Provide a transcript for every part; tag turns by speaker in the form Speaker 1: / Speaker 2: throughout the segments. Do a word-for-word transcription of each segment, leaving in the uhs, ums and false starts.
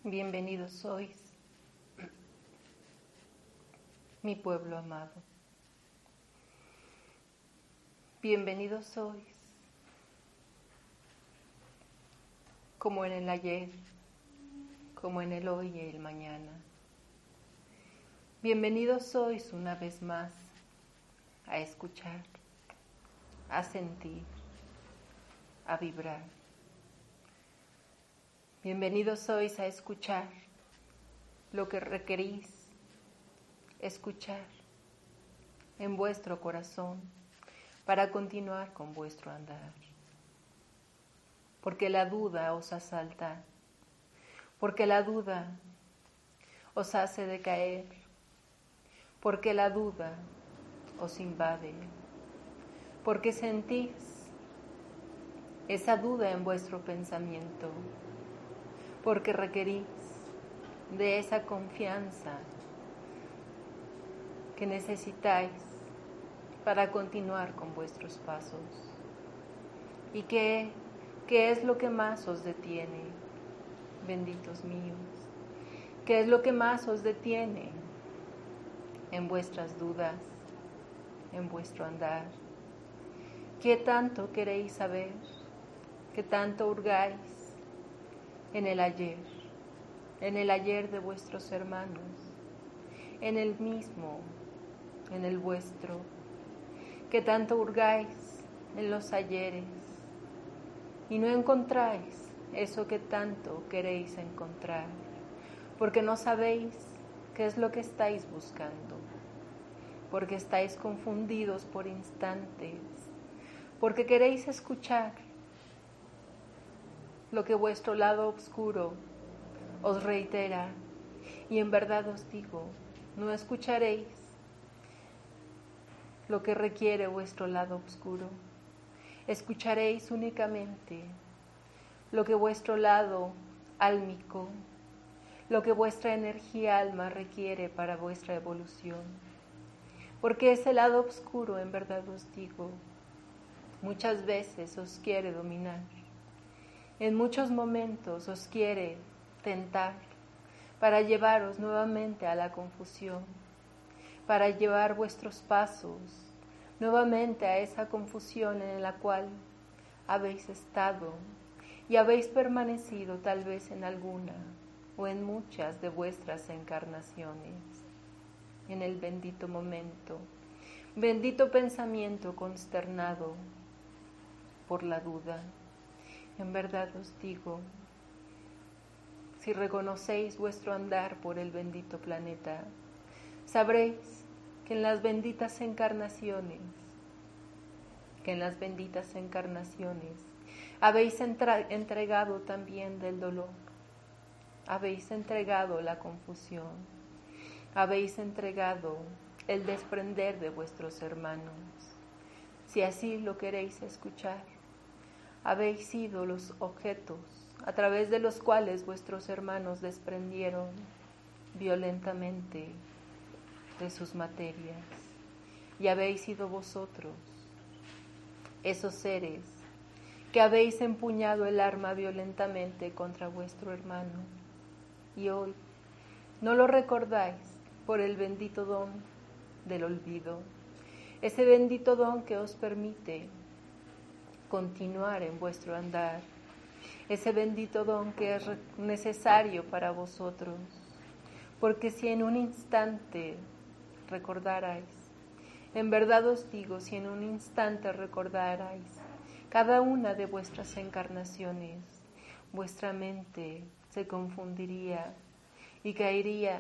Speaker 1: Bienvenidos sois, mi pueblo amado. Bienvenidos sois, como en el ayer, como en el hoy y el mañana. Bienvenidos sois una vez más a escuchar, a sentir, a vibrar. Bienvenidos sois a escuchar lo que requerís escuchar en vuestro corazón para continuar con vuestro andar. Porque la duda os asalta, porque la duda os hace decaer, porque la duda os invade, porque sentís esa duda en vuestro pensamiento, porque requerís de esa confianza que necesitáis para continuar con vuestros pasos. ¿Y qué, qué es lo que más os detiene, benditos míos? ¿Qué es lo que más os detiene en vuestras dudas, en vuestro andar? ¿Qué tanto queréis saber? ¿Qué tanto hurgáis en el ayer, en el ayer de vuestros hermanos, en el mismo, en el vuestro? ¿Qué tanto hurgáis en los ayeres y no encontráis eso que tanto queréis encontrar? Porque no sabéis qué es lo que estáis buscando, porque estáis confundidos por instantes, porque queréis escuchar lo que vuestro lado oscuro os reitera, y en verdad os digo, no escucharéis lo que requiere vuestro lado oscuro, escucharéis únicamente lo que vuestro lado álmico, lo que vuestra energía alma requiere para vuestra evolución. Porque ese lado oscuro, en verdad os digo, muchas veces os quiere dominar. En muchos momentos os quiere tentar para llevaros nuevamente a la confusión, para llevar vuestros pasos nuevamente a esa confusión en la cual habéis estado y habéis permanecido tal vez en alguna o en muchas de vuestras encarnaciones. En el bendito momento, bendito pensamiento consternado por la duda. En verdad os digo, si reconocéis vuestro andar por el bendito planeta, sabréis que en las benditas encarnaciones, que en las benditas encarnaciones habéis entra- entregado también del dolor, habéis entregado la confusión, habéis entregado el desprender de vuestros hermanos. Si así lo queréis escuchar, habéis sido los objetos a través de los cuales vuestros hermanos desprendieron violentamente de sus materias, y habéis sido vosotros esos seres que habéis empuñado el arma violentamente contra vuestro hermano, y hoy no lo recordáis por el bendito don del olvido, ese bendito don que os permite continuar en vuestro andar, ese bendito don que es necesario para vosotros, porque si en un instante recordarais, en verdad os digo, si en un instante recordarais cada una de vuestras encarnaciones, vuestra mente se confundiría y caería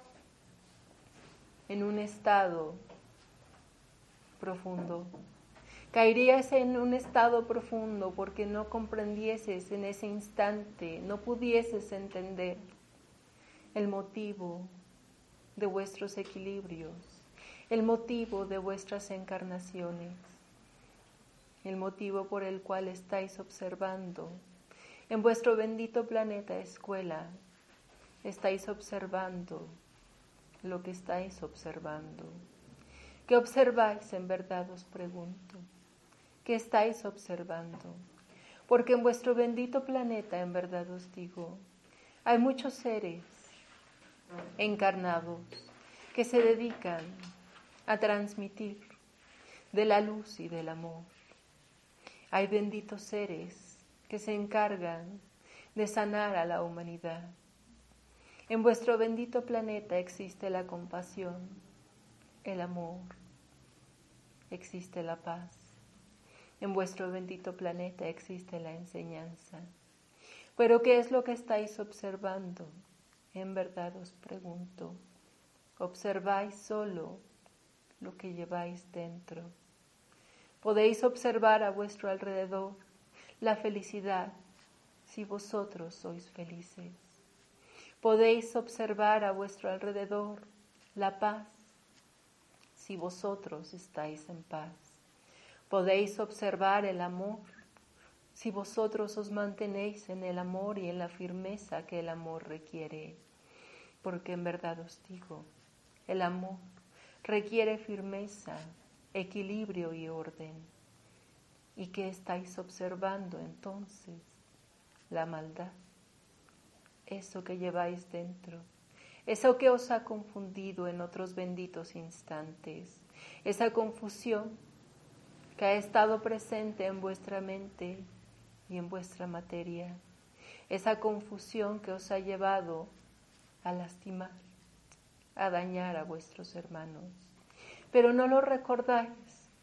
Speaker 1: en un estado profundo. Caerías en un estado profundo porque no comprendieses en ese instante, no pudieses entender el motivo de vuestros equilibrios, el motivo de vuestras encarnaciones, el motivo por el cual estáis observando en vuestro bendito planeta escuela, estáis observando lo que estáis observando. ¿Qué observáis en verdad? Os pregunto. ¿Qué estáis observando? Porque en vuestro bendito planeta, en verdad os digo, Hay muchos seres encarnados que se dedican a transmitir de la luz y del amor. Hay benditos seres que se encargan de sanar a la humanidad. En vuestro bendito planeta existe la compasión, el amor, existe la paz. En vuestro bendito planeta existe la enseñanza. Pero ¿qué es lo que estáis observando? En verdad os pregunto, ¿observáis solo lo que lleváis dentro? Podéis observar a vuestro alrededor la felicidad si vosotros sois felices. Podéis observar a vuestro alrededor la paz si vosotros estáis en paz. Podéis observar el amor si vosotros os mantenéis en el amor y en la firmeza que el amor requiere. Porque en verdad os digo, el amor requiere firmeza, equilibrio y orden. ¿Y qué estáis observando entonces? La maldad. Eso que lleváis dentro, eso que os ha confundido en otros benditos instantes, esa confusión que ha estado presente en vuestra mente y en vuestra materia, esa confusión que os ha llevado a lastimar, a dañar a vuestros hermanos. Pero no lo recordáis.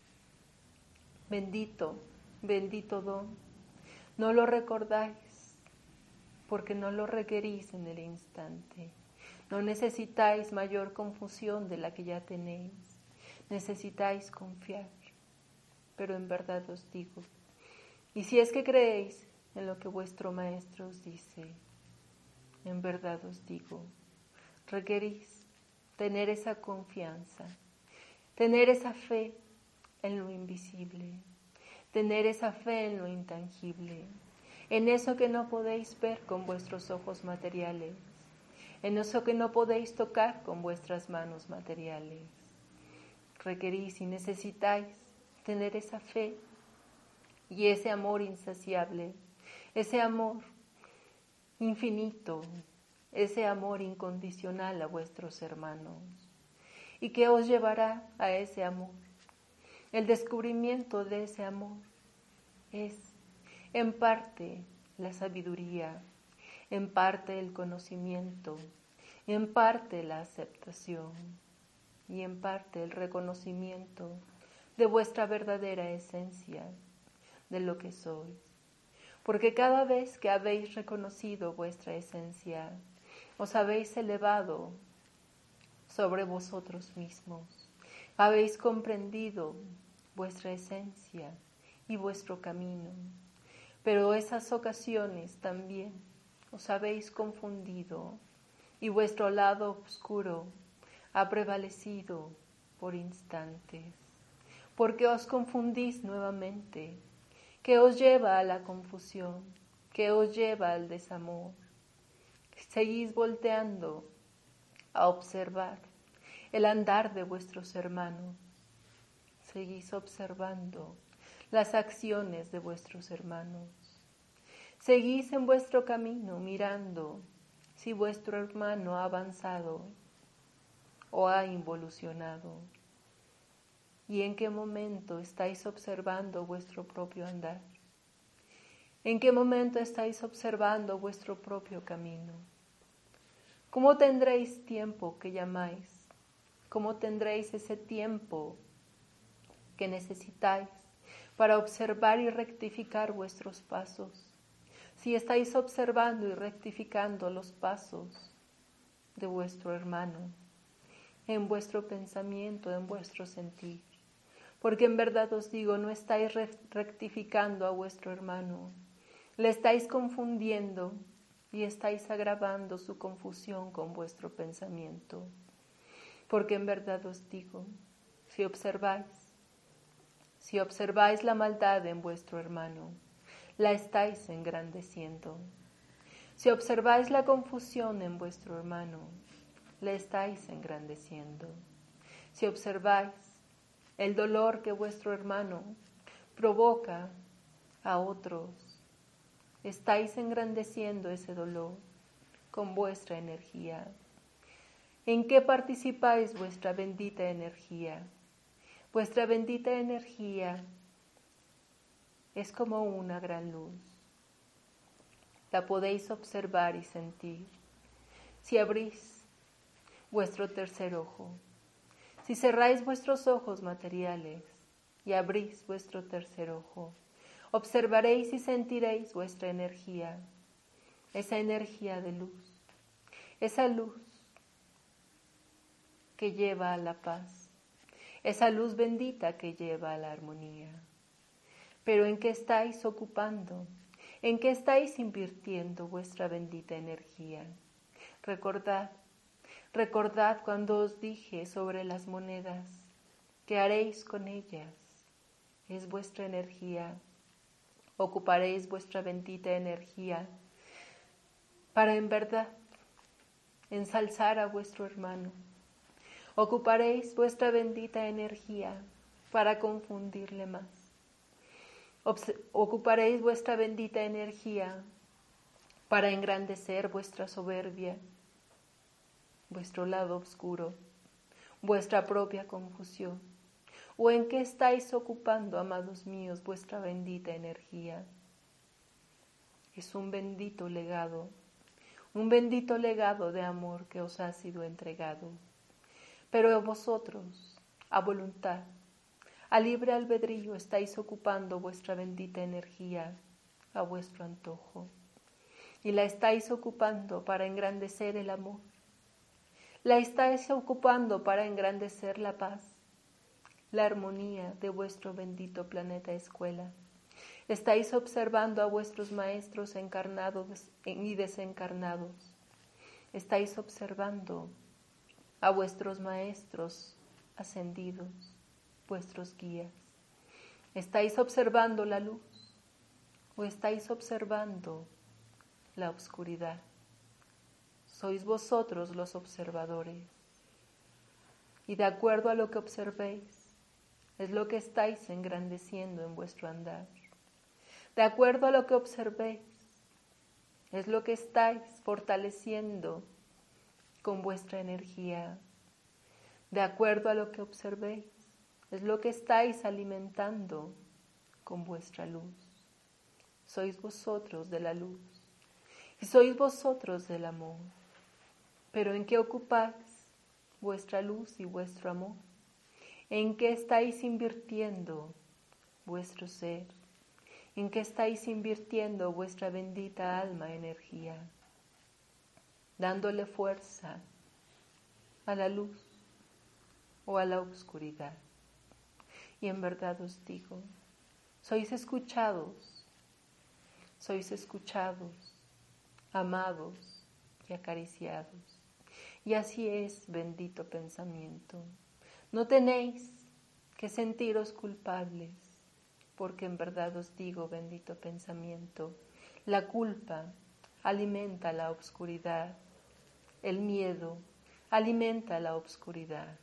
Speaker 1: Bendito, bendito don, no lo recordáis porque no lo requerís en el instante. No necesitáis mayor confusión de la que ya tenéis. Necesitáis confiar. Pero en verdad os digo, y si es que creéis en lo que vuestro maestro os dice, en verdad os digo, requerís tener esa confianza, tener esa fe en lo invisible, tener esa fe en lo intangible, en eso que no podéis ver con vuestros ojos materiales, en eso que no podéis tocar con vuestras manos materiales. Requerís y necesitáis tener esa fe y ese amor insaciable, ese amor infinito, ese amor incondicional a vuestros hermanos. ¿Y qué os llevará a ese amor? El descubrimiento de ese amor es, en parte, la sabiduría, en parte el conocimiento, en parte la aceptación y en parte el reconocimiento de vuestra verdadera esencia, de lo que sois. Porque cada vez que habéis reconocido vuestra esencia, os habéis elevado sobre vosotros mismos, habéis comprendido vuestra esencia y vuestro camino. Pero esas ocasiones también os habéis confundido y vuestro lado oscuro ha prevalecido por instantes. Porque os confundís nuevamente, que os lleva a la confusión, que os lleva al desamor. Seguís volteando a observar el andar de vuestros hermanos. Seguís observando las acciones de vuestros hermanos. Seguís en vuestro camino mirando si vuestro hermano ha avanzado o ha involucionado. ¿Y en qué momento estáis observando vuestro propio andar? ¿En qué momento estáis observando vuestro propio camino? ¿Cómo tendréis tiempo que llamáis? ¿Cómo tendréis ese tiempo que necesitáis para observar y rectificar vuestros pasos? Si estáis observando y rectificando los pasos de vuestro hermano, en vuestro pensamiento, en vuestro sentir. Porque en verdad os digo, no estáis rectificando a vuestro hermano, le estáis confundiendo y estáis agravando su confusión con vuestro pensamiento. Porque en verdad os digo, si observáis, si observáis la maldad en vuestro hermano, la estáis engrandeciendo. Si observáis la confusión en vuestro hermano, le estáis engrandeciendo. Si observáis el dolor que vuestro hermano provoca a otros, estáis engrandeciendo ese dolor con vuestra energía. ¿En qué participáis vuestra bendita energía? Vuestra bendita energía es como una gran luz. La podéis observar y sentir. Si abrís vuestro tercer ojo, si cerráis vuestros ojos materiales y abrís vuestro tercer ojo, observaréis y sentiréis vuestra energía, esa energía de luz, esa luz que lleva a la paz, esa luz bendita que lleva a la armonía. Pero ¿en qué estáis ocupando? ¿En qué estáis invirtiendo vuestra bendita energía? Recordad, recordad cuando os dije sobre las monedas, ¿qué haréis con ellas? Es vuestra energía. Ocuparéis vuestra bendita energía para en verdad ensalzar a vuestro hermano. Ocuparéis vuestra bendita energía para confundirle más. Obs- ocuparéis vuestra bendita energía para engrandecer vuestra soberbia, vuestro lado oscuro, vuestra propia confusión. ¿O en qué estáis ocupando, amados míos, vuestra bendita energía? Es un bendito legado, un bendito legado de amor que os ha sido entregado. Pero vosotros, a voluntad, a libre albedrío, estáis ocupando vuestra bendita energía a vuestro antojo. Y la estáis ocupando para engrandecer el amor. La estáis ocupando para engrandecer la paz, la armonía de vuestro bendito planeta escuela. Estáis observando a vuestros maestros encarnados y desencarnados. Estáis observando a vuestros maestros ascendidos, vuestros guías. ¿Estáis observando la luz o estáis observando la oscuridad? Sois vosotros los observadores. Y de acuerdo a lo que observéis, es lo que estáis engrandeciendo en vuestro andar. De acuerdo a lo que observéis, es lo que estáis fortaleciendo con vuestra energía. De acuerdo a lo que observéis, es lo que estáis alimentando con vuestra luz. Sois vosotros de la luz y sois vosotros del amor. Pero ¿en qué ocupáis vuestra luz y vuestro amor? ¿En qué estáis invirtiendo vuestro ser? ¿En qué estáis invirtiendo vuestra bendita alma energía? Dándole fuerza a la luz o a la oscuridad. Y en verdad os digo, sois escuchados, sois escuchados, amados y acariciados. Y así es, bendito pensamiento. No tenéis que sentiros culpables, porque en verdad os digo, bendito pensamiento, la culpa alimenta la obscuridad, el miedo alimenta la obscuridad,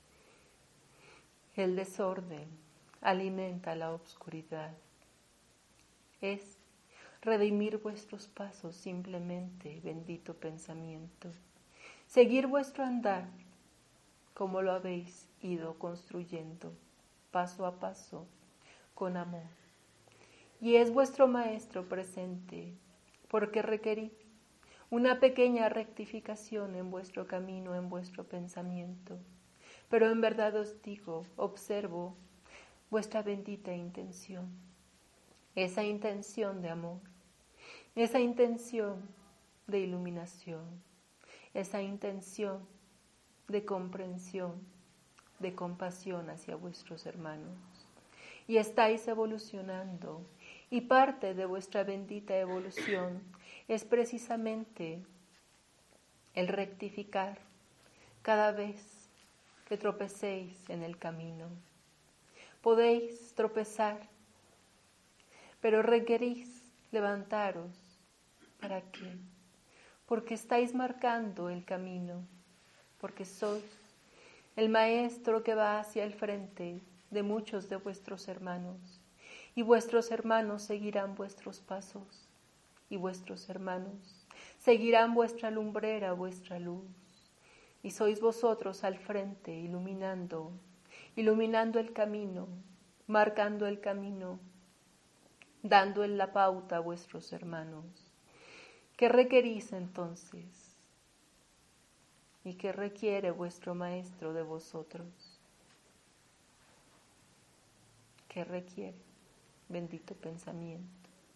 Speaker 1: el desorden alimenta la obscuridad. Es redimir vuestros pasos simplemente, bendito pensamiento. Seguir vuestro andar como lo habéis ido construyendo, paso a paso, con amor. Y es vuestro Maestro presente, porque requerís una pequeña rectificación en vuestro camino, en vuestro pensamiento. Pero en verdad os digo, observo vuestra bendita intención, esa intención de amor, esa intención de iluminación, esa intención de comprensión, de compasión hacia vuestros hermanos. Y estáis evolucionando, y parte de vuestra bendita evolución es precisamente el rectificar cada vez que tropecéis en el camino. Podéis tropezar, pero requerís levantaros. ¿Para qué? Porque estáis marcando el camino, porque sois el maestro que va hacia el frente de muchos de vuestros hermanos, y vuestros hermanos seguirán vuestros pasos, y vuestros hermanos seguirán vuestra lumbrera, vuestra luz, y sois vosotros al frente, iluminando, iluminando el camino, marcando el camino, dando en la pauta a vuestros hermanos. ¿Qué requerís entonces? ¿Y qué requiere vuestro Maestro de vosotros? ¿Qué requiere? Bendito pensamiento.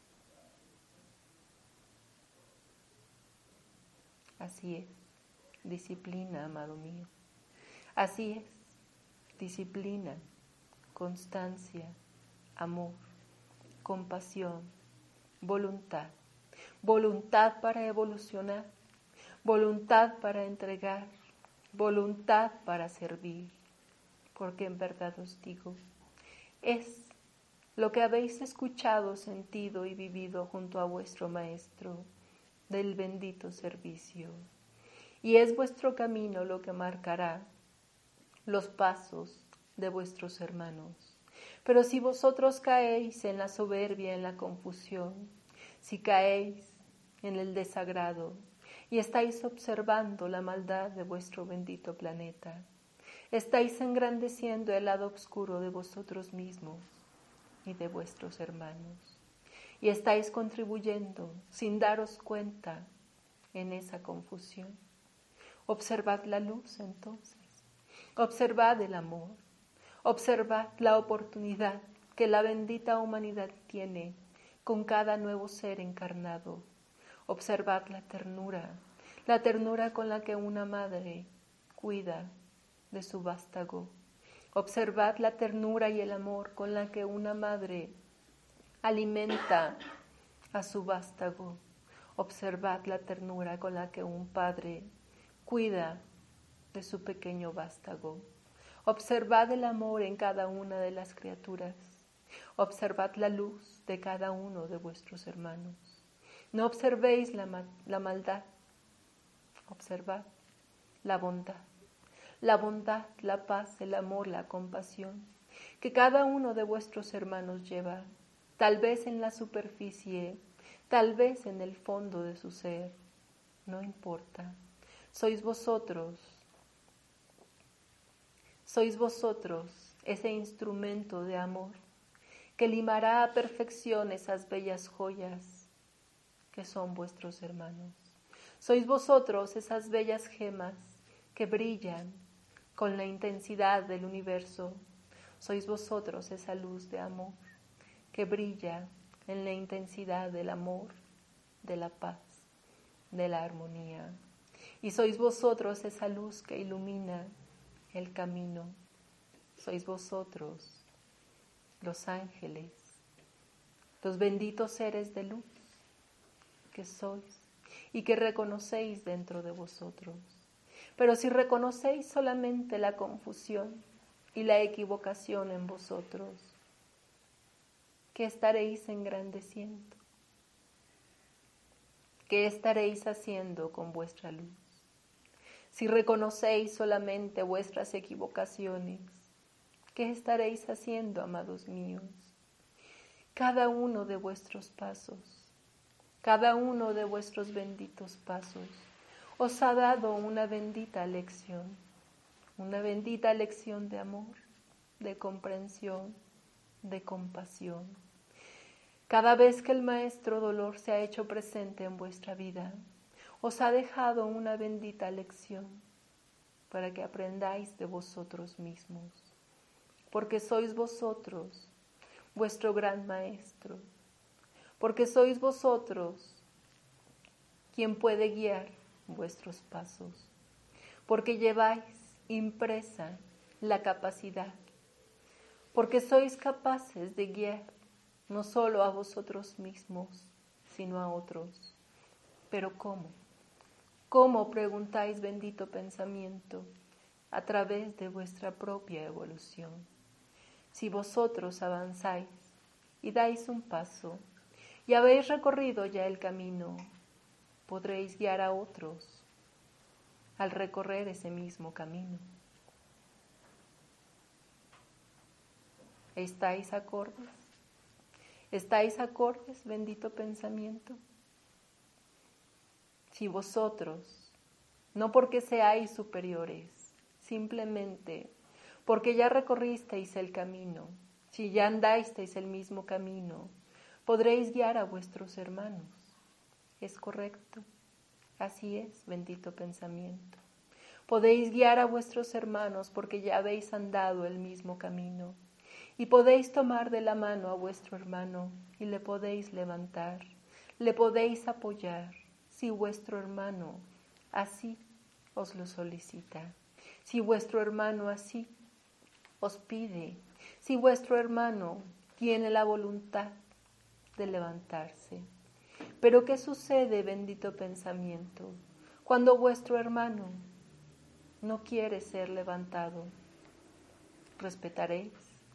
Speaker 1: Así es, disciplina, amado mío. Así es, disciplina, constancia, amor, compasión, voluntad. Voluntad para evolucionar, voluntad para entregar, voluntad para servir. Porque en verdad os digo, es lo que habéis escuchado, sentido y vivido junto a vuestro Maestro del bendito servicio. Y es vuestro camino lo que marcará los pasos de vuestros hermanos. Pero si vosotros caéis en la soberbia, en la confusión, si caéis en el desagrado y estáis observando la maldad de vuestro bendito planeta, estáis engrandeciendo el lado oscuro de vosotros mismos y de vuestros hermanos. Y estáis contribuyendo sin daros cuenta en esa confusión. Observad la luz entonces, observad el amor, observad la oportunidad que la bendita humanidad tiene con cada nuevo ser encarnado. Observad la ternura, la ternura con la que una madre cuida de su vástago. Observad la ternura y el amor con la que una madre alimenta a su vástago. Observad la ternura con la que un padre cuida de su pequeño vástago. Observad el amor en cada una de las criaturas. Observad la luz de cada uno de vuestros hermanos. No observéis la, ma- la maldad. Observad la bondad. La bondad, la paz, el amor, la compasión que cada uno de vuestros hermanos lleva, tal vez en la superficie, tal vez en el fondo de su ser. No importa. Sois vosotros. Sois vosotros ese instrumento de amor que limará a perfección esas bellas joyas que son vuestros hermanos. Sois vosotros esas bellas gemas que brillan con la intensidad del universo. Sois vosotros esa luz de amor que brilla en la intensidad del amor, de la paz, de la armonía. Y sois vosotros esa luz que ilumina el camino. Sois vosotros los ángeles, los benditos seres de luz que sois y que reconocéis dentro de vosotros. Pero si reconocéis solamente la confusión y la equivocación en vosotros, ¿qué estaréis engrandeciendo? ¿Qué estaréis haciendo con vuestra luz? Si reconocéis solamente vuestras equivocaciones, ¿qué estaréis haciendo, amados míos? Cada uno de vuestros pasos, cada uno de vuestros benditos pasos, os ha dado una bendita lección, una bendita lección de amor, de comprensión, de compasión. Cada vez que el Maestro Dolor se ha hecho presente en vuestra vida, os ha dejado una bendita lección para que aprendáis de vosotros mismos, porque sois vosotros vuestro gran Maestro, porque sois vosotros quien puede guiar vuestros pasos, porque lleváis impresa la capacidad, porque sois capaces de guiar no solo a vosotros mismos, sino a otros. ¿Pero cómo? ¿Cómo, preguntáis, bendito pensamiento? A través de vuestra propia evolución. Si vosotros avanzáis y dais un paso y habéis recorrido ya el camino, podréis guiar a otros al recorrer ese mismo camino. ¿Estáis acordes? ¿Estáis acordes, bendito pensamiento? si vosotros, no porque seáis superiores, simplemente porque ya recorristeis el camino, si ya andasteis el mismo camino, podréis guiar a vuestros hermanos. ¿Es correcto? Así es, bendito pensamiento. Podéis guiar a vuestros hermanos porque ya habéis andado el mismo camino. Y podéis tomar de la mano a vuestro hermano y le podéis levantar, le podéis apoyar, si vuestro hermano así os lo solicita, si vuestro hermano así os pide, si vuestro hermano tiene la voluntad de levantarse. Pero ¿qué sucede, bendito pensamiento, cuando vuestro hermano no quiere ser levantado? ¿Respetaréis?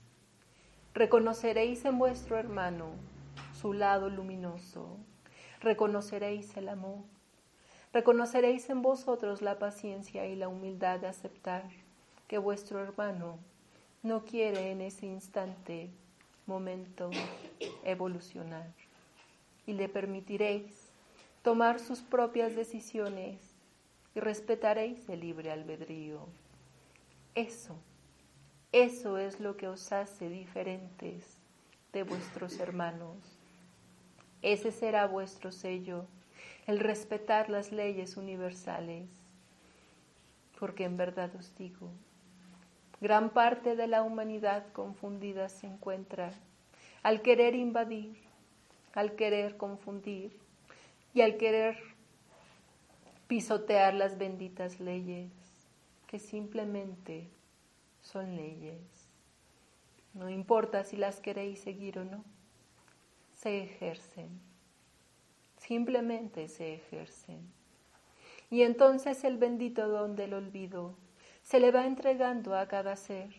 Speaker 1: Reconoceréis en vuestro hermano su lado luminoso, reconoceréis el amor, reconoceréis en vosotros la paciencia y la humildad de aceptar que vuestro hermano no quiere en ese instante, momento, evolucionar, y le permitiréis tomar sus propias decisiones y respetaréis el libre albedrío. Eso, eso es lo que os hace diferentes de vuestros hermanos. Ese será vuestro sello, el respetar las leyes universales, porque en verdad os digo, gran parte de la humanidad confundida se encuentra al querer invadir, al querer confundir y al querer pisotear las benditas leyes, que simplemente son leyes. No importa si las queréis seguir o no, se ejercen, simplemente se ejercen. Y entonces el bendito don del olvido se le va entregando a cada ser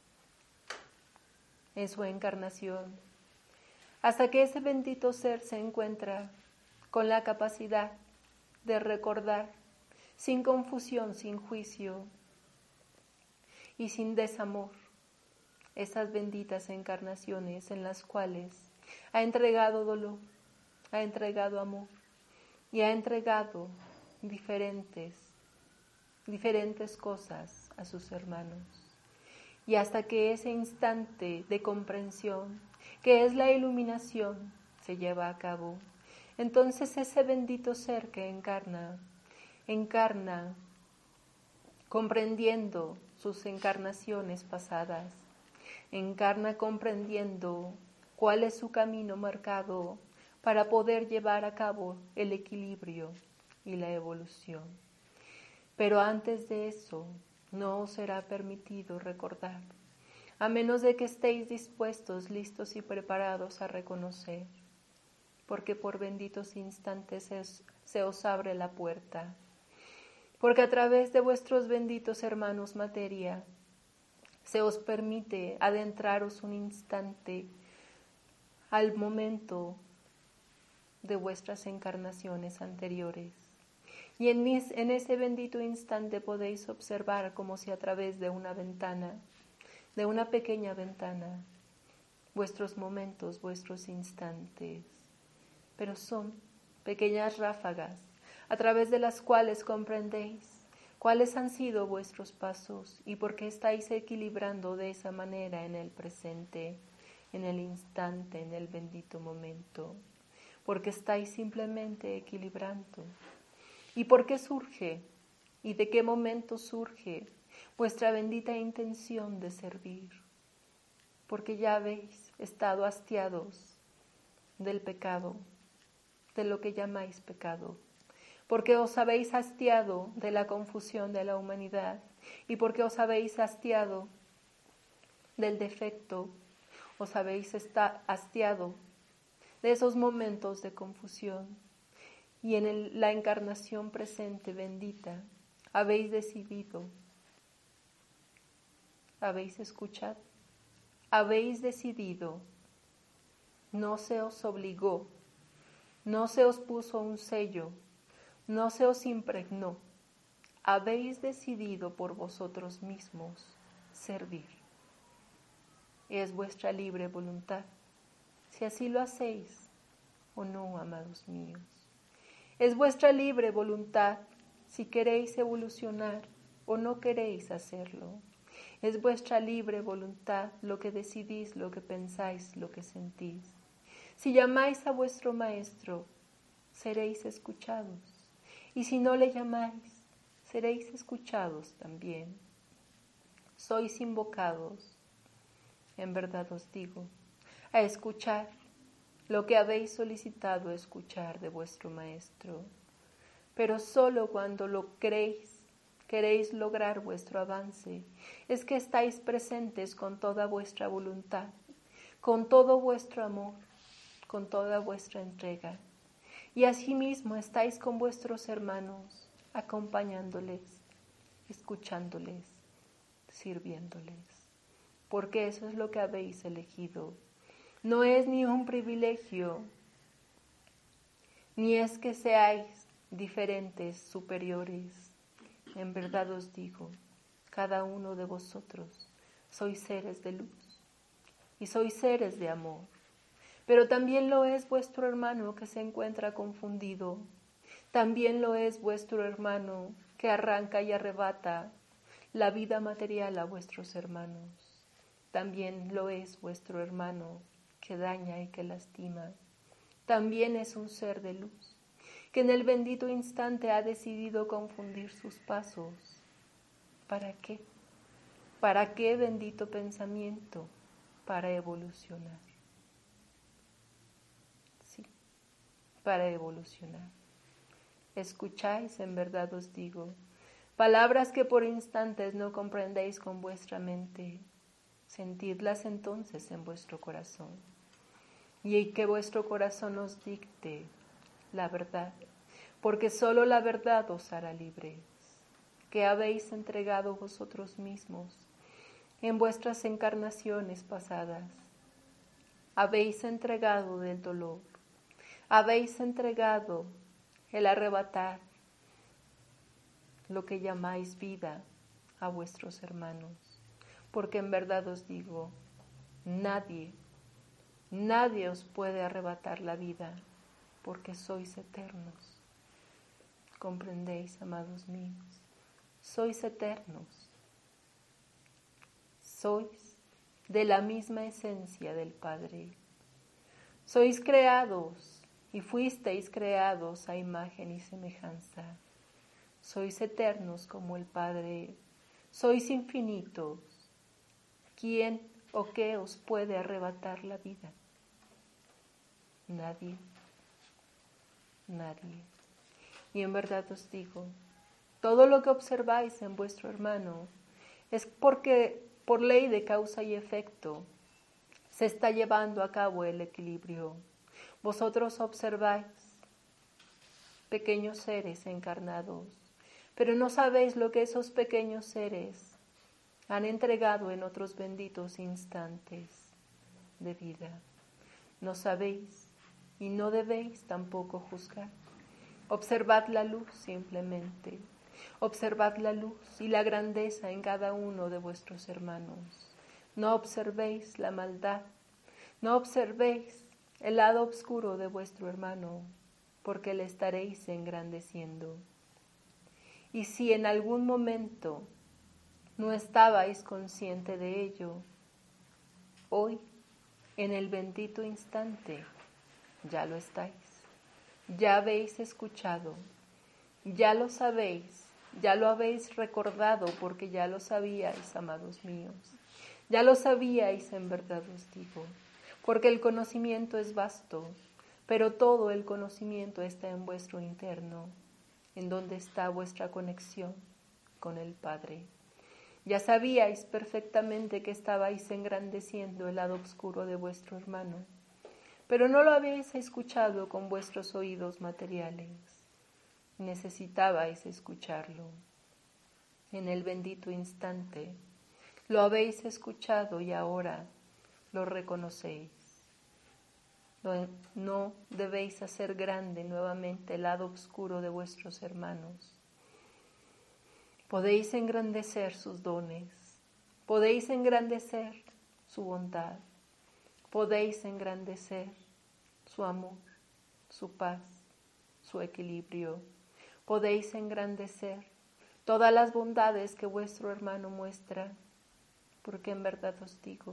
Speaker 1: en su encarnación, hasta que ese bendito ser se encuentra con la capacidad de recordar sin confusión, sin juicio y sin desamor esas benditas encarnaciones en las cuales ha entregado dolor, ha entregado amor y ha entregado diferentes, diferentes cosas a sus hermanos. Y hasta que ese instante de comprensión, que es la iluminación, se lleva a cabo, entonces ese bendito ser que encarna, encarna comprendiendo sus encarnaciones pasadas, encarna comprendiendo cuál es su camino marcado para poder llevar a cabo el equilibrio y la evolución. Pero antes de eso, no os será permitido recordar, a menos de que estéis dispuestos, listos y preparados a reconocer, porque por benditos instantes es, se os abre la puerta, porque a través de vuestros benditos hermanos materia, se os permite adentraros un instante al momento de vuestras encarnaciones anteriores. Y en, mis, en ese bendito instante podéis observar como si a través de una ventana, de una pequeña ventana, vuestros momentos, vuestros instantes. Pero son pequeñas ráfagas a través de las cuales comprendéis cuáles han sido vuestros pasos y por qué estáis equilibrando de esa manera en el presente, en el instante, en el bendito momento. Porque estáis simplemente equilibrando. ¿Y por qué surge? ¿Y de qué momento surge vuestra bendita intención de servir? Porque ya habéis estado hastiados del pecado, de lo que llamáis pecado. Porque os habéis hastiado de la confusión de la humanidad y porque os habéis hastiado del defecto, os habéis hastiado de esos momentos de confusión. Y en el, la encarnación presente bendita, habéis decidido, habéis escuchado, habéis decidido, no se os obligó, no se os puso un sello, no se os impregnó, habéis decidido por vosotros mismos servir. Es vuestra libre voluntad, si así lo hacéis o no, amados míos. Es vuestra libre voluntad si queréis evolucionar o no queréis hacerlo. Es vuestra libre voluntad lo que decidís, lo que pensáis, lo que sentís. Si llamáis a vuestro maestro, seréis escuchados. Y si no le llamáis, seréis escuchados también. Sois invocados, en verdad os digo, a escuchar lo que habéis solicitado escuchar de vuestro maestro. Pero solo cuando lo creéis, queréis lograr vuestro avance, es que estáis presentes con toda vuestra voluntad, con todo vuestro amor, con toda vuestra entrega. Y asimismo estáis con vuestros hermanos, acompañándoles, escuchándoles, sirviéndoles, porque eso es lo que habéis elegido. No es ni un privilegio, ni es que seáis diferentes, superiores. En verdad os digo, cada uno de vosotros sois seres de luz y sois seres de amor. Pero también lo es vuestro hermano que se encuentra confundido. También lo es vuestro hermano que arranca y arrebata la vida material a vuestros hermanos. También lo es vuestro hermano que daña y que lastima. También es un ser de luz que en el bendito instante ha decidido confundir sus pasos. ¿Para qué? ¿Para qué bendito pensamiento? Para evolucionar. Sí, para evolucionar. Escucháis, en verdad os digo, palabras que por instantes no comprendéis con vuestra mente. Sentidlas entonces en vuestro corazón, y que vuestro corazón os dicte la verdad, porque solo la verdad os hará libres, que habéis entregado vosotros mismos en vuestras encarnaciones pasadas. Habéis entregado del dolor, habéis entregado el arrebatar lo que llamáis vida a vuestros hermanos, porque en verdad os digo, nadie, nadie os puede arrebatar la vida, porque sois eternos. ¿Comprendéis, amados míos? Sois eternos. Sois de la misma esencia del Padre. Sois creados y fuisteis creados a imagen y semejanza. Sois eternos como el Padre. Sois infinitos. ¿Quién o qué os puede arrebatar la vida? Nadie. Nadie. Y en verdad os digo, todo lo que observáis en vuestro hermano es porque por ley de causa y efecto se está llevando a cabo el equilibrio. Vosotros observáis pequeños seres encarnados, pero no sabéis lo que esos pequeños seres han entregado en otros benditos instantes de vida. No sabéis y no debéis tampoco juzgar. Observad la luz simplemente. Observad la luz y la grandeza en cada uno de vuestros hermanos. No observéis la maldad. No observéis el lado oscuro de vuestro hermano, porque le estaréis engrandeciendo. Y si en algún momento no estabais consciente de ello, hoy, en el bendito instante, ya lo estáis. Ya habéis escuchado, ya lo sabéis, ya lo habéis recordado porque ya lo sabíais, amados míos. Ya lo sabíais, en verdad os digo, porque el conocimiento es vasto, pero todo el conocimiento está en vuestro interno, en donde está vuestra conexión con el Padre. Ya sabíais perfectamente que estabais engrandeciendo el lado oscuro de vuestro hermano, pero no lo habéis escuchado con vuestros oídos materiales. Necesitabais escucharlo. En el bendito instante lo habéis escuchado y ahora lo reconocéis. No debéis hacer grande nuevamente el lado oscuro de vuestros hermanos. Podéis engrandecer sus dones, podéis engrandecer su bondad, podéis engrandecer su amor, su paz, su equilibrio. Podéis engrandecer todas las bondades que vuestro hermano muestra, porque en verdad os digo,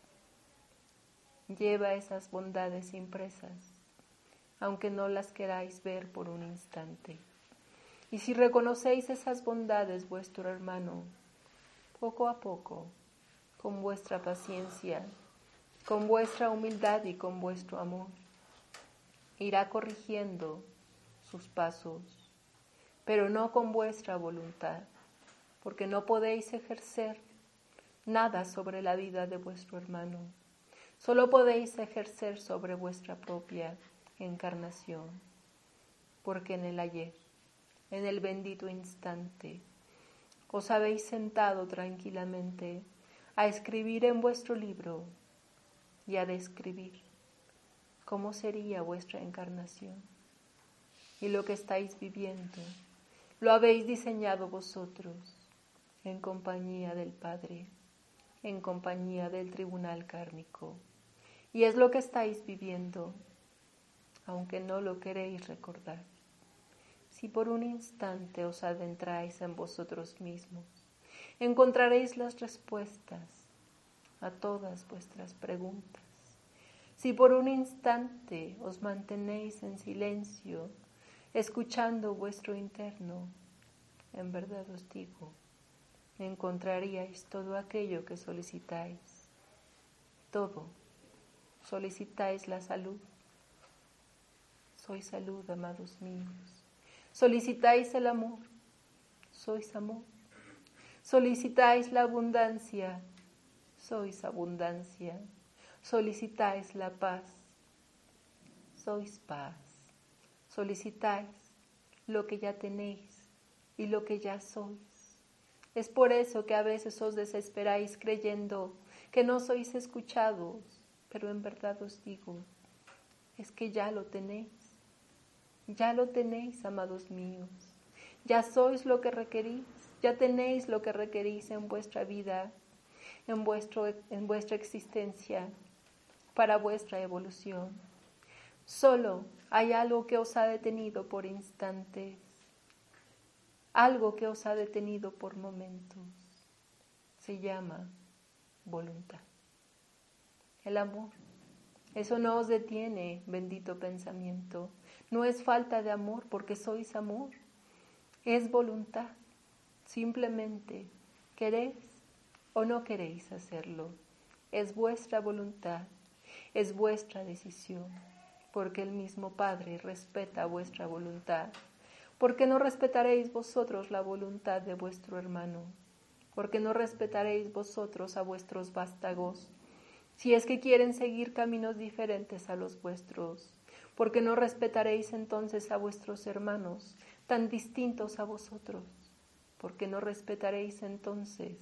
Speaker 1: lleva esas bondades impresas, aunque no las queráis ver por un instante. Y si reconocéis esas bondades, vuestro hermano, poco a poco, con vuestra paciencia, con vuestra humildad y con vuestro amor, irá corrigiendo sus pasos, pero no con vuestra voluntad, porque no podéis ejercer nada sobre la vida de vuestro hermano. Solo podéis ejercer sobre vuestra propia encarnación, porque en el ayer, en el bendito instante, os habéis sentado tranquilamente a escribir en vuestro libro y a describir cómo sería vuestra encarnación. Y lo que estáis viviendo, lo habéis diseñado vosotros, en compañía del Padre, en compañía del tribunal kármico. Y es lo que estáis viviendo, aunque no lo queréis recordar. Si por un instante os adentráis en vosotros mismos, encontraréis las respuestas a todas vuestras preguntas. Si por un instante os mantenéis en silencio, escuchando vuestro interno, en verdad os digo, encontraríais todo aquello que solicitáis. Todo. Solicitáis la salud. Sois salud, amados míos. Solicitáis el amor. Sois amor. Solicitáis la abundancia. Sois abundancia. Solicitáis la paz. Sois paz. Solicitáis lo que ya tenéis y lo que ya sois. Es por eso que a veces os desesperáis creyendo que no sois escuchados, pero en verdad os digo, es que ya lo tenéis. Ya lo tenéis, amados míos. Ya sois lo que requerís. Ya tenéis lo que requerís en vuestra vida, en, vuestro, en vuestra existencia, para vuestra evolución. Solo hay algo que os ha detenido por instantes, algo que os ha detenido por momentos. Se llama voluntad. El amor. Eso no os detiene, bendito pensamiento. No es falta de amor porque sois amor. Es voluntad. Simplemente queréis o no queréis hacerlo. Es vuestra voluntad. Es vuestra decisión. Porque el mismo Padre respeta vuestra voluntad. ¿Por qué no respetaréis vosotros la voluntad de vuestro hermano? ¿Por qué no respetaréis vosotros a vuestros vástagos? Si es que quieren seguir caminos diferentes a los vuestros, ¿por qué no respetaréis entonces a vuestros hermanos tan distintos a vosotros? ¿Por qué no respetaréis entonces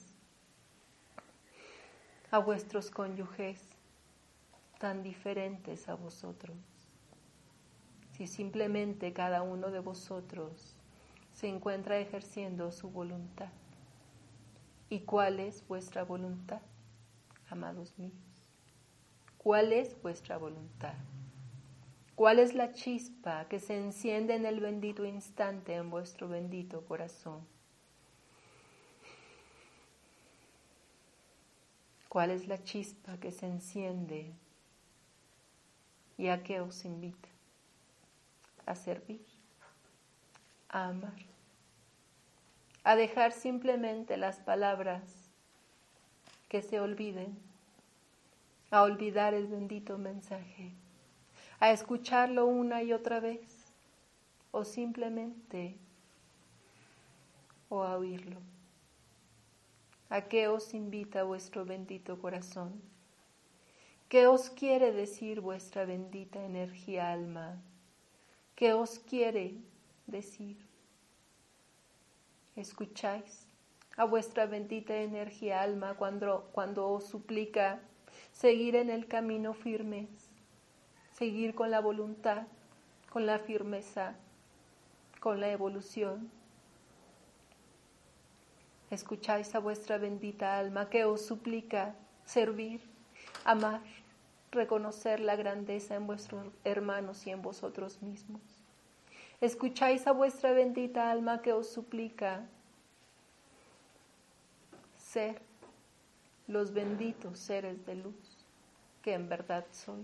Speaker 1: a vuestros cónyuges tan diferentes a vosotros? Si simplemente cada uno de vosotros se encuentra ejerciendo su voluntad. ¿Y cuál es vuestra voluntad, amados míos? ¿Cuál es vuestra voluntad? ¿Cuál es la chispa que se enciende en el bendito instante en vuestro bendito corazón? ¿Cuál es la chispa que se enciende y a qué os invita? A servir, a amar, a dejar simplemente las palabras que se olviden, a olvidar el bendito mensaje, a escucharlo una y otra vez, o simplemente, o a oírlo. ¿A qué os invita vuestro bendito corazón? ¿Qué os quiere decir vuestra bendita energía alma? ¿Qué os quiere decir? ¿Escucháis a vuestra bendita energía alma cuando, cuando os suplica seguir en el camino firmes, seguir con la voluntad, con la firmeza, con la evolución? ¿Escucháis a vuestra bendita alma que os suplica servir, amar, reconocer la grandeza en vuestros hermanos y en vosotros mismos? Escucháis a vuestra bendita alma que os suplica ser los benditos seres de luz que en verdad sois.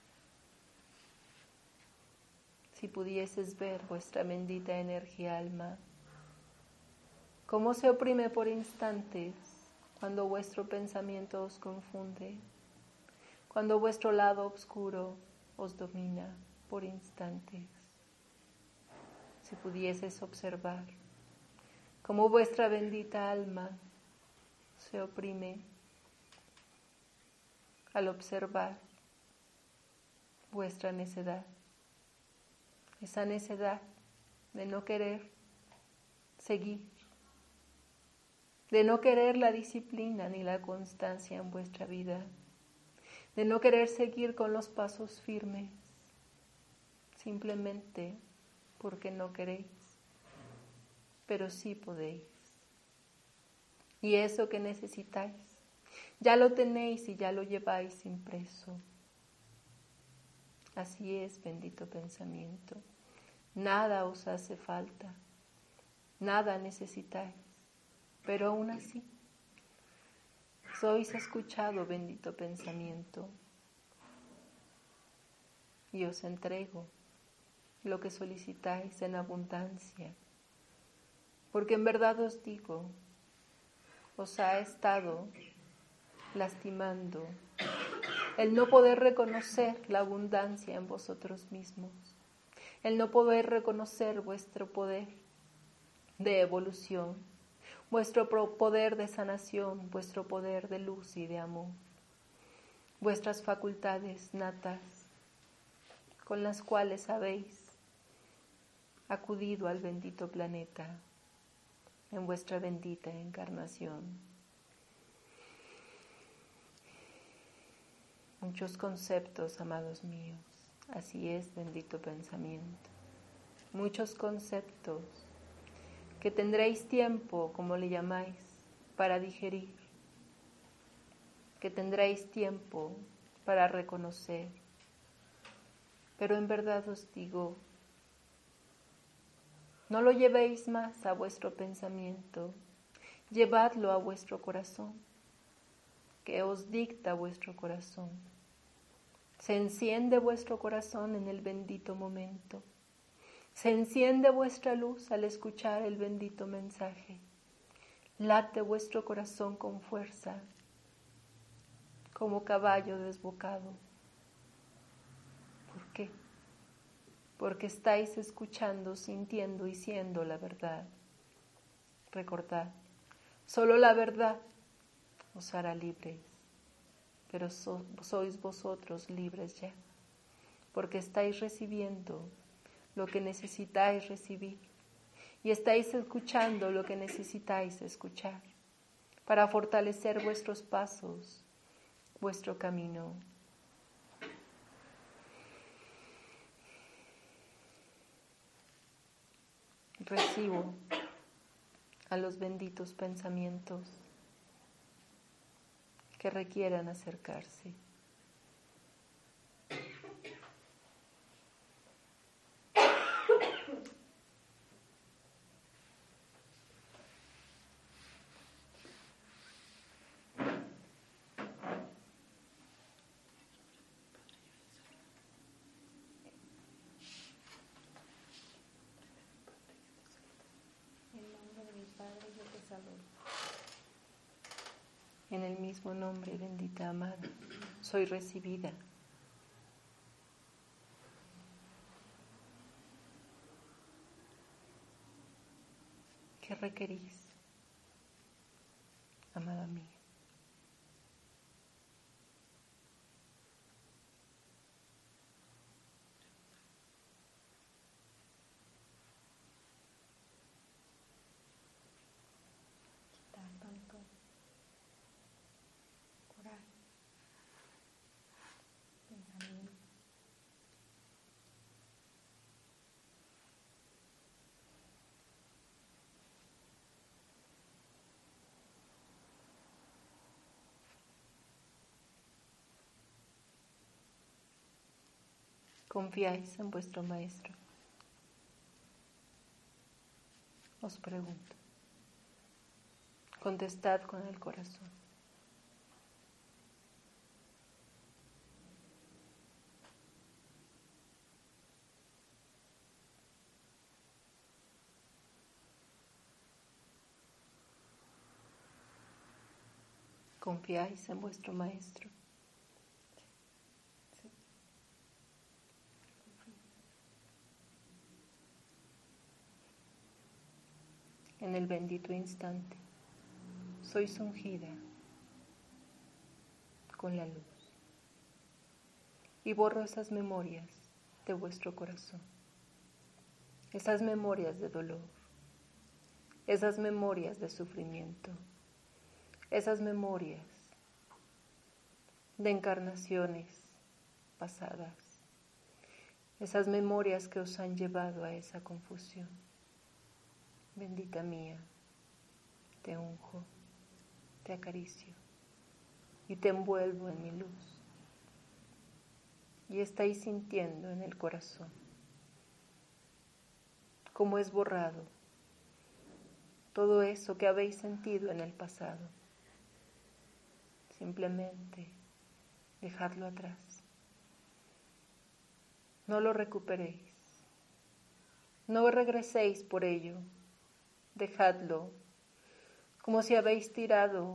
Speaker 1: Si pudieses ver vuestra bendita energía alma, cómo se oprime por instantes cuando vuestro pensamiento os confunde, cuando vuestro lado oscuro os domina por instantes. Si pudieses observar cómo vuestra bendita alma se oprime al observar vuestra necedad, esa necedad de no querer seguir, de no querer la disciplina ni la constancia en vuestra vida, de no querer seguir con los pasos firmes, simplemente porque no queréis, pero sí podéis. Y eso que necesitáis, ya lo tenéis y ya lo lleváis impreso. Así es, bendito pensamiento. Nada os hace falta, nada necesitáis, pero aún así, sois escuchado, bendito pensamiento, y os entrego lo que solicitáis en abundancia, porque en verdad os digo, os ha estado lastimando el no poder reconocer la abundancia en vosotros mismos, el no poder reconocer vuestro poder de evolución, vuestro poder de sanación, vuestro poder de luz y de amor, vuestras facultades natas con las cuales habéis acudido al bendito planeta en vuestra bendita encarnación. Muchos conceptos, amados míos, así es, bendito pensamiento. Muchos conceptos que tendréis tiempo, como le llamáis, para digerir, que tendréis tiempo para reconocer. Pero en verdad os digo, no lo llevéis más a vuestro pensamiento, llevadlo a vuestro corazón, que os dicta vuestro corazón. Se enciende vuestro corazón en el bendito momento. Se enciende vuestra luz al escuchar el bendito mensaje. Late vuestro corazón con fuerza, como caballo desbocado. ¿Por qué? Porque estáis escuchando, sintiendo y siendo la verdad. Recordad, solo la verdad os hará libres, pero so, sois vosotros libres ya, porque estáis recibiendo lo que necesitáis recibir y estáis escuchando lo que necesitáis escuchar para fortalecer vuestros pasos, vuestro camino. Recibo a los benditos pensamientos que requieran acercarse. En el mismo nombre, bendita amada, soy recibida. ¿Qué requerís, amada mía? Confiáis en vuestro Maestro. Os pregunto. Contestad con el corazón. ¿Confiáis en vuestro Maestro? En el bendito instante, sois ungida con la luz y borro esas memorias de vuestro corazón, esas memorias de dolor, esas memorias de sufrimiento, esas memorias de encarnaciones pasadas, esas memorias que os han llevado a esa confusión. Bendita mía, te unjo, te acaricio y te envuelvo en mi luz. Y estáis sintiendo en el corazón cómo es borrado todo eso que habéis sentido en el pasado. Simplemente dejadlo atrás. No lo recuperéis. No regreséis por ello. Dejadlo como si habéis tirado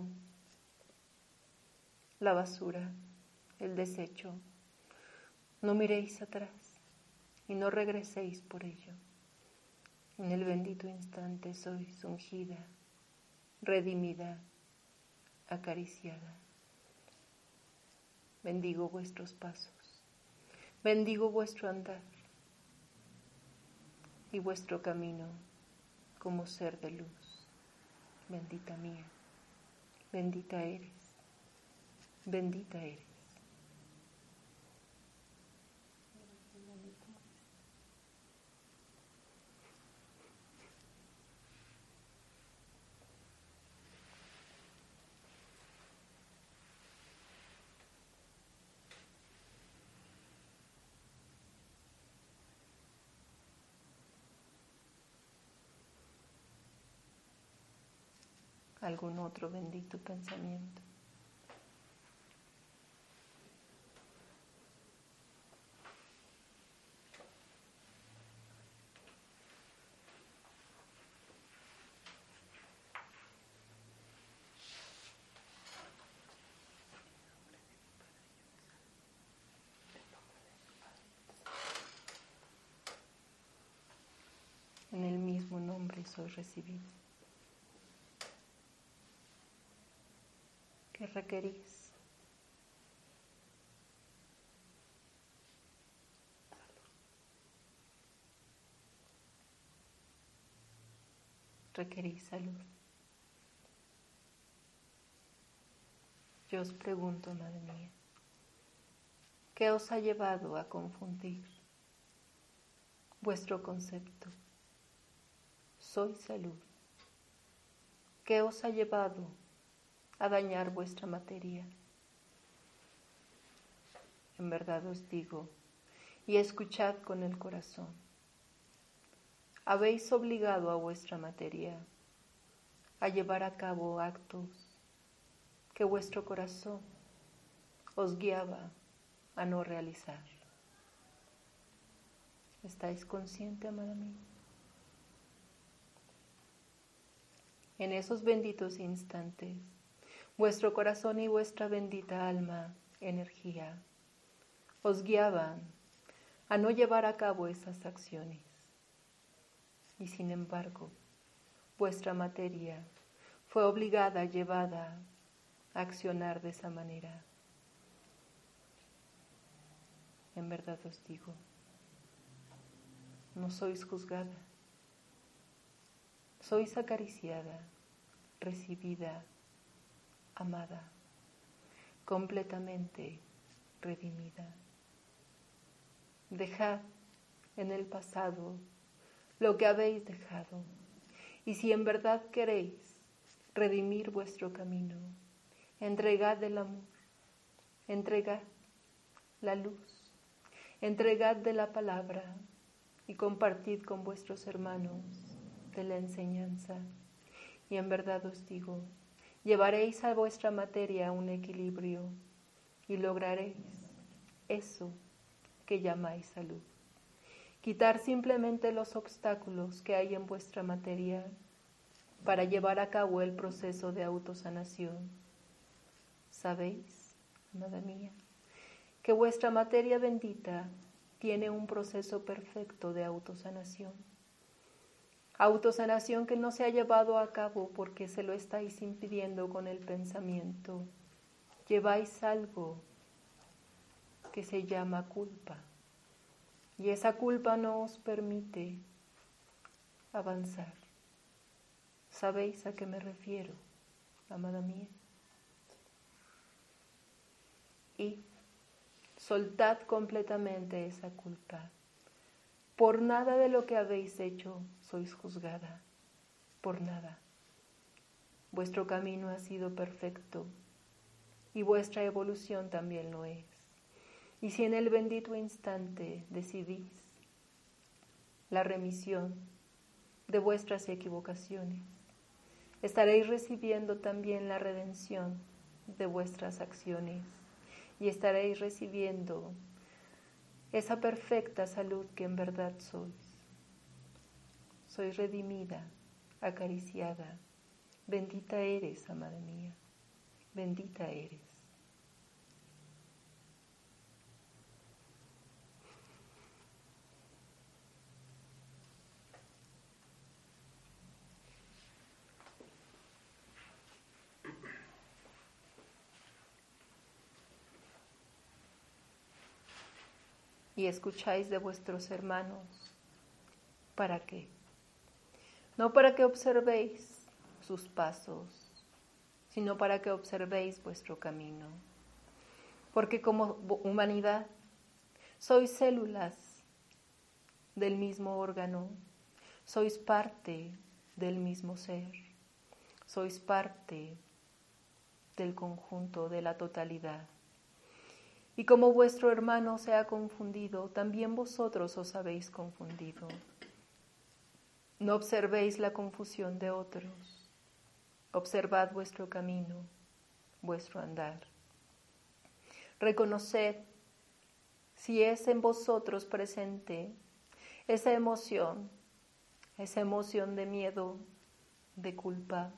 Speaker 1: la basura, el desecho. No miréis atrás y no regreséis por ello. En el bendito instante sois ungida, redimida, acariciada. Bendigo vuestros pasos, bendigo vuestro andar y vuestro camino como ser de luz. Bendita mía, bendita eres, bendita eres. ¿Algún otro bendito pensamiento? En el mismo nombre soy recibido. ¿Qué requerís? Requerís salud. Yo os pregunto, madre mía, ¿qué os ha llevado a confundir vuestro concepto? Soy salud. ¿Qué os ha llevado a dañar vuestra materia? En verdad os digo, y escuchad con el corazón, habéis obligado a vuestra materia a llevar a cabo actos que vuestro corazón os guiaba a no realizar. ¿Estáis consciente, amada mía? En esos benditos instantes, vuestro corazón y vuestra bendita alma, energía, os guiaban a no llevar a cabo esas acciones. Y sin embargo, vuestra materia fue obligada, llevada a accionar de esa manera. En verdad os digo, no sois juzgada, sois acariciada, recibida, amada, completamente redimida. Dejad en el pasado lo que habéis dejado, y si en verdad queréis redimir vuestro camino, entregad el amor, entregad la luz, entregad de la palabra y compartid con vuestros hermanos de la enseñanza. Y en verdad os digo, llevaréis a vuestra materia un equilibrio y lograréis eso que llamáis salud. Quitar simplemente los obstáculos que hay en vuestra materia para llevar a cabo el proceso de autosanación. ¿Sabéis, amada mía, que vuestra materia bendita tiene un proceso perfecto de autosanación? Autosanación que no se ha llevado a cabo porque se lo estáis impidiendo con el pensamiento. Lleváis algo que se llama culpa y esa culpa no os permite avanzar. ¿Sabéis a qué me refiero, amada mía? Y soltad completamente esa culpa. Por nada de lo que habéis hecho sois juzgada, por nada. Vuestro camino ha sido perfecto y vuestra evolución también lo es. Y si en el bendito instante decidís la remisión de vuestras equivocaciones, estaréis recibiendo también la redención de vuestras acciones y estaréis recibiendo esa perfecta salud que en verdad sois. Sois redimida, acariciada. Bendita eres, amada mía, bendita eres. Y escucháis de vuestros hermanos. ¿Para qué? No para que observéis sus pasos, sino para que observéis vuestro camino. Porque como humanidad sois células del mismo órgano, sois parte del mismo ser, sois parte del conjunto, de la totalidad. Y como vuestro hermano se ha confundido, también vosotros os habéis confundido. No observéis la confusión de otros. Observad vuestro camino, vuestro andar. Reconoced si es en vosotros presente esa emoción, esa emoción de miedo, de culpa.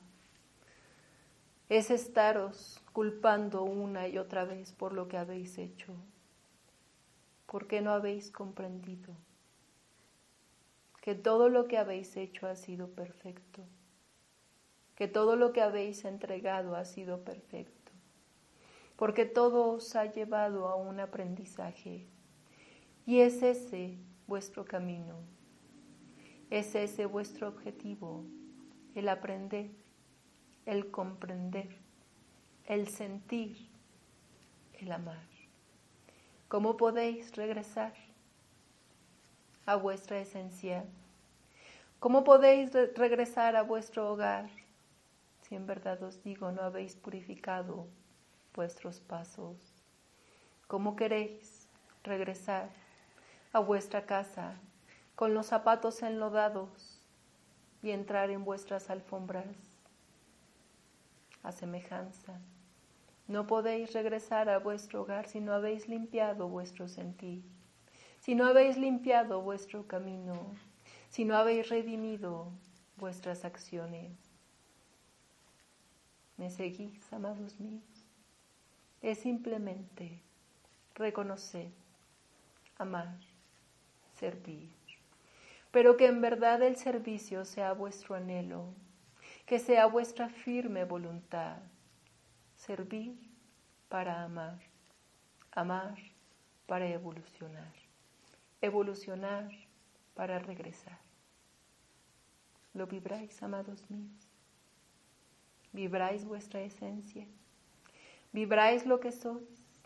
Speaker 1: Es estaros culpando una y otra vez por lo que habéis hecho, porque no habéis comprendido que todo lo que habéis hecho ha sido perfecto, que todo lo que habéis entregado ha sido perfecto, porque todo os ha llevado a un aprendizaje y es ese vuestro camino, es ese vuestro objetivo, el aprender, el comprender, el sentir, el amar. ¿Cómo podéis regresar a vuestra esencia? ¿Cómo podéis re- regresar a vuestro hogar si en verdad os digo no habéis purificado vuestros pasos? ¿Cómo queréis regresar a vuestra casa con los zapatos enlodados y entrar en vuestras alfombras a semejanza? No podéis regresar a vuestro hogar si no habéis limpiado vuestro sentir, si no habéis limpiado vuestro camino, si no habéis redimido vuestras acciones. ¿Me seguís, amados míos? Es simplemente reconocer, amar, servir, pero que en verdad el servicio sea vuestro anhelo, que sea vuestra firme voluntad. Servir para amar, amar para evolucionar, evolucionar para regresar. ¿Lo vibráis, amados míos? ¿Vibráis vuestra esencia? ¿Vibráis lo que sois?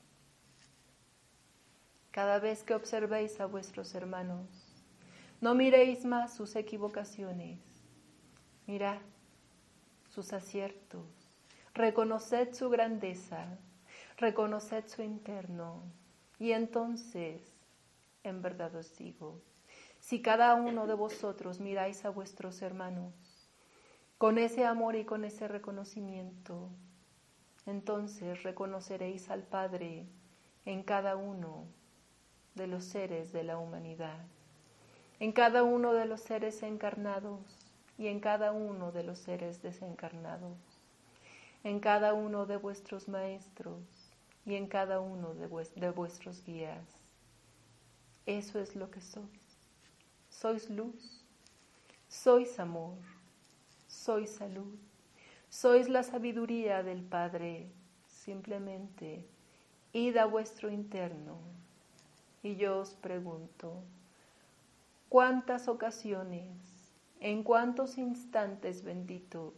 Speaker 1: Cada vez que observéis a vuestros hermanos, no miréis más sus equivocaciones, mirad sus aciertos. Reconoced su grandeza, reconoced su interno y entonces, en verdad os digo, Si cada uno de vosotros miráis a vuestros hermanos con ese amor y con ese reconocimiento, entonces reconoceréis al Padre en cada uno de los seres de la humanidad, en cada uno de los seres encarnados y en cada uno de los seres desencarnados, en cada uno de vuestros maestros y en cada uno de, vuest- de vuestros guías. Eso es lo que sois. Sois luz, sois amor, sois salud, sois la sabiduría del Padre. Simplemente id a vuestro interno y yo os pregunto, ¿cuántas ocasiones, en cuántos instantes benditos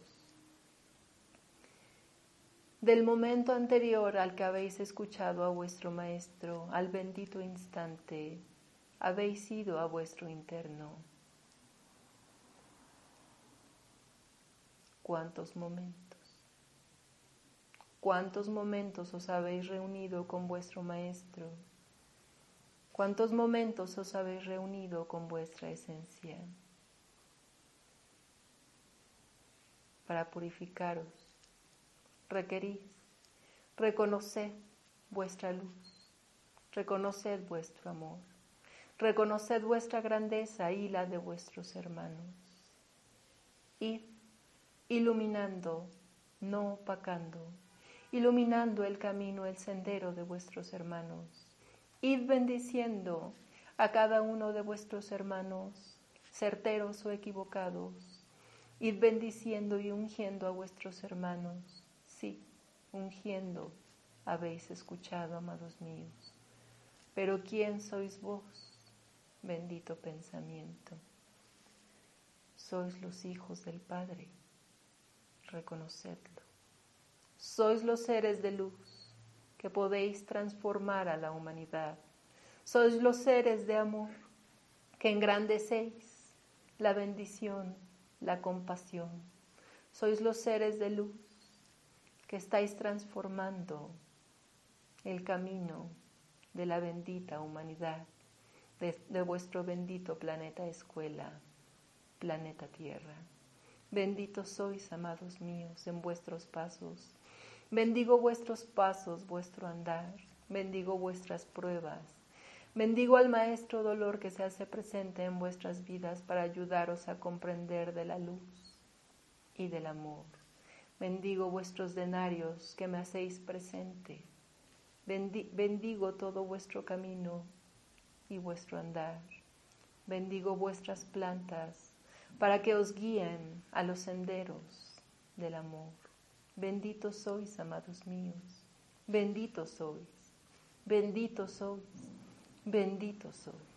Speaker 1: del momento anterior al que habéis escuchado a vuestro Maestro, al bendito instante, habéis ido a vuestro interno? ¿Cuántos momentos? ¿Cuántos momentos os habéis reunido con vuestro Maestro? ¿Cuántos momentos os habéis reunido con vuestra esencia? Para purificaros, requerís reconocer vuestra luz, reconoced vuestro amor, reconoced vuestra grandeza y la de vuestros hermanos. Id iluminando, no opacando, iluminando el camino, el sendero de vuestros hermanos. Id bendiciendo a cada uno de vuestros hermanos, certeros o equivocados. Id bendiciendo y ungiendo a vuestros hermanos. Sí, ungiendo habéis escuchado, amados míos. Pero ¿quién sois vos, bendito pensamiento? Sois los hijos del Padre, reconocedlo. Sois los seres de luz que podéis transformar a la humanidad. Sois los seres de amor que engrandecéis la bendición, la compasión. Sois los seres de luz que estáis transformando el camino de la bendita humanidad, de, de vuestro bendito planeta escuela, planeta Tierra. Benditos sois, amados míos, en vuestros pasos. Bendigo vuestros pasos, vuestro andar. Bendigo vuestras pruebas. Bendigo al Maestro Dolor que se hace presente en vuestras vidas para ayudaros a comprender de la luz y del amor. Bendigo vuestros denarios que me hacéis presente. Bendi- bendigo todo vuestro camino y vuestro andar. Bendigo vuestras plantas para que os guíen a los senderos del amor. Benditos sois, amados míos. Benditos sois. Benditos sois. Benditos sois.